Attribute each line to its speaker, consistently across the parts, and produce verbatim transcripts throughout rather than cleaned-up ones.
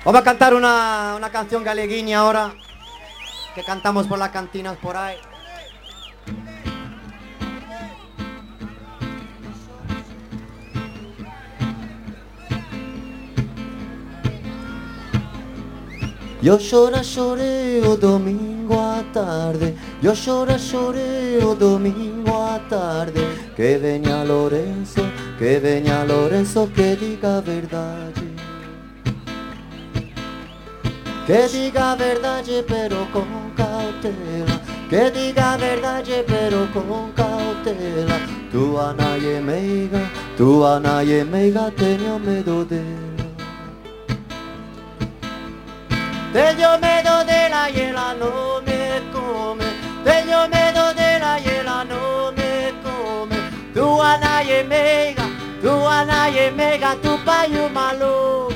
Speaker 1: Os va a cantar una, una canción galeguiña ahora, que cantamos por las cantinas por ahí. Yo llora, lloreo domingo a tarde, yo llora, lloreo domingo a tarde, que veña Lorenzo, que veña Lorenzo, que diga verdad. Que diga verdad pero con cautela, que diga verdad pero con cautela. Tu Ana y meiga, tu Ana y meiga teño medo dela. Teño medo dela y ela no me come, teño medo dela y ela no me come. Tu Ana y meiga, tu Ana y meiga, tu payo malo.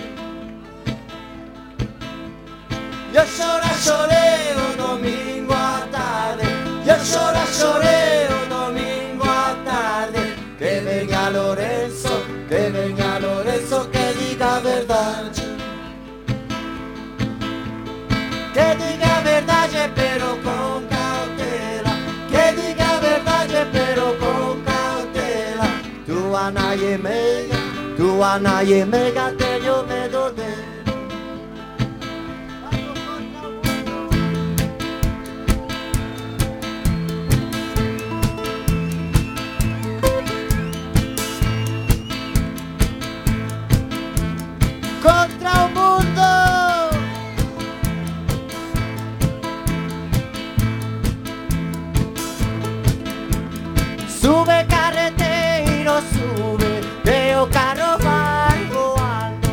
Speaker 1: Yo llora, lloreo domingo a tarde, yo llora, lloreo domingo a tarde, que venga Lorenzo, que venga Lorenzo, que diga verdad. Que diga verdad pero con cautela, que diga verdad pero con cautela. Tu Ana y meiga, tu Ana y meiga, teño medo de. Contra un mundo. Sube carretero, sube, que o carro vai voando.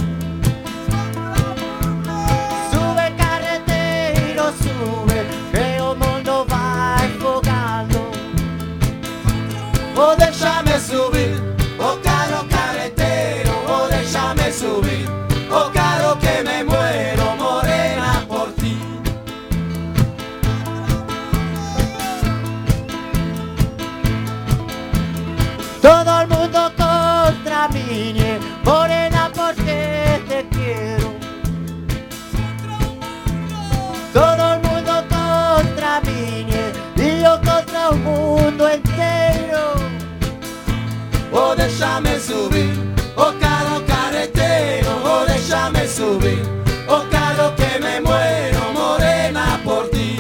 Speaker 1: Sube carretero, sube, que o mundo vai fogando.
Speaker 2: O déjame subir, o caro carretero, o déjame subir, o caro que me muero, morena por ti.
Speaker 1: Todo el mundo contra mí, morena, porque te quiero. Todo el mundo contra mí y yo contra un mundo entero.
Speaker 2: O déjame subir, o caro carretero, o déjame subir, o caro que me muero, morena por ti.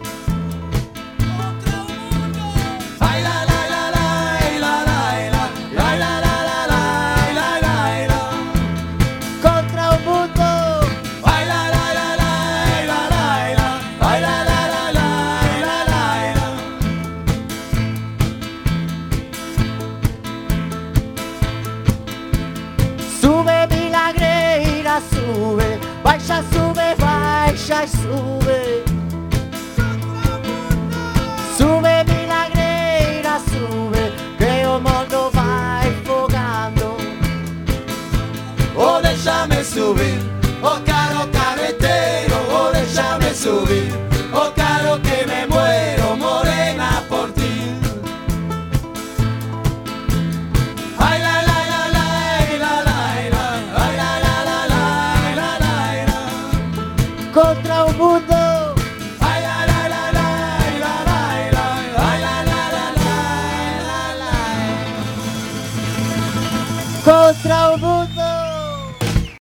Speaker 2: Ay la la la la, ay, la la la, ay, la la la la, ay, la la la.
Speaker 1: Contra un mundo.
Speaker 2: Ay la la la la, ay, la la la, ay, la la la la, ay, la la la.
Speaker 1: Sube milagreira, sube, baixa, sube, baixa e sube. Sube milagreira, sube, que o mundo vai fogando.
Speaker 2: O déjame subir, o caro carretero, o déjame subir, o caro que me muero, morena por ti. Ay la la la la, ay, la la la, ay, la la la la, ay, la la la.
Speaker 1: Contra